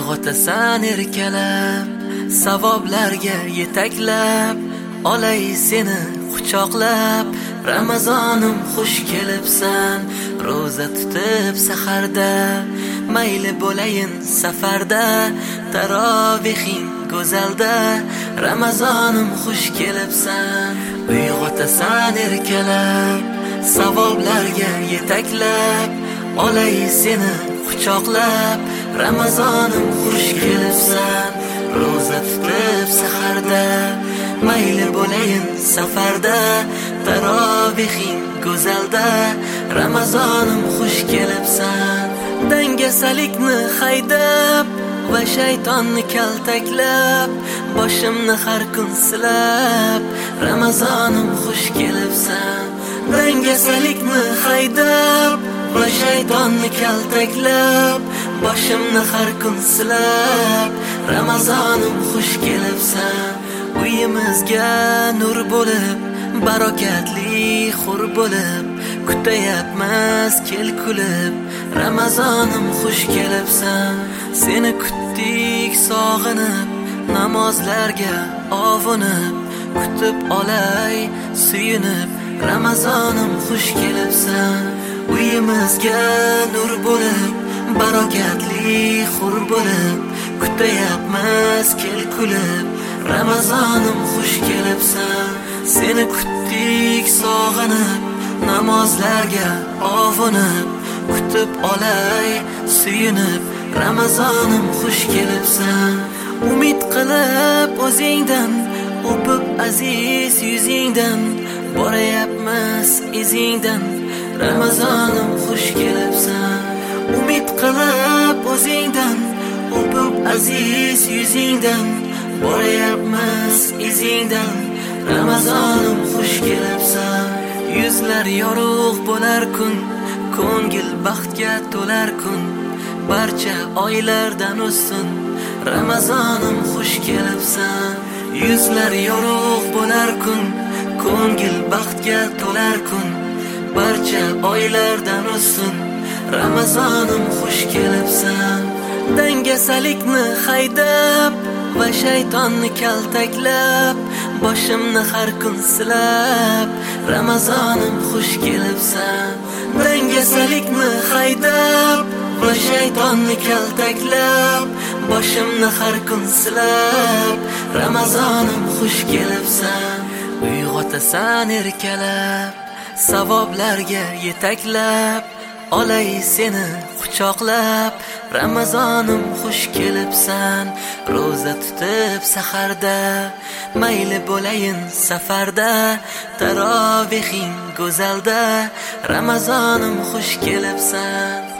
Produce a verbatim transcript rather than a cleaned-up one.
Uyg'otasan erkalab, savoblarga yetaklab, olay seni quchoqlab. Ramazonim xush kelibsan, roza tutib saharda, mayli bo'layin safarda, tarovihing go'zalda. Ramazonim xush kelibsan, uyg'otasan erkalab, savoblarga yetaklab, olay seni quchoqlab. Ramazonim xush kelibsan, roza tutib saharda, mayli bo'layin safarda, tarovihing go'zalda. Ramazonim xush kelibsan, dangasalikni haydab va shaytonni kaltaklab, boshimni har kun silab. Ramazonim xush kelibsan, dangasalikni haydab va shaytonni kaltaklab, boshimni har kun silab. Ramazonim xush kelibsan, uyimizga nur bo'lib, barokatli xur bo'lib, kutayapmiz kel kulib. Ramazonim xush kelibsan, seni kutdik sog'inib, namozlarga ovunib, kutib olay suyunib. Ramazonim xush kelibsan, uyimizga nur bo'lib, barokatli xur bo'lib, kutayapmiz kel kulib. Ramazonim xush kelibsan, seni kutdik sog'inib, namozlarga ovunib, kutib olay suyunib. Ramazonim xush kelibsan, umid qilib o'zingdan, o'pib aziz yuzingdan, borayapmiz izingdan. Ramazonim xush kelibsan, umid qilib o'zingdan, o'pib aziz yuzingdan, borayapmiz izingdan. Ramazonim xush kelibsan, yuzlar yorug' bo'lar kun, ko'ngil baxtga to'lar kun, barcha oylardan ustun. Ramazonim xush kelibsan, yuzlar yorug' bo'lar kun, ko'ngil baxtga to'lar kun, barcha oylardan ustun. Ramazonim xush kelibsan, dangasalikni haydab va shaytonni kaltaklab, boshimni har kun silab. Ramazonim xush kelibsan, dangasalikni haydab va shaytonni kaltaklab, boshimni har kun silab. Ramazonim xush kelibsan, uyg'otasan erkalab, savoblarga yetaklab, olay seni quchoqlab. Ramazonim xush kelibsan, roza tutib saharda, mayli bo'layin safarda, tarovihing go'zalda. Ramazonim xush kelibsan.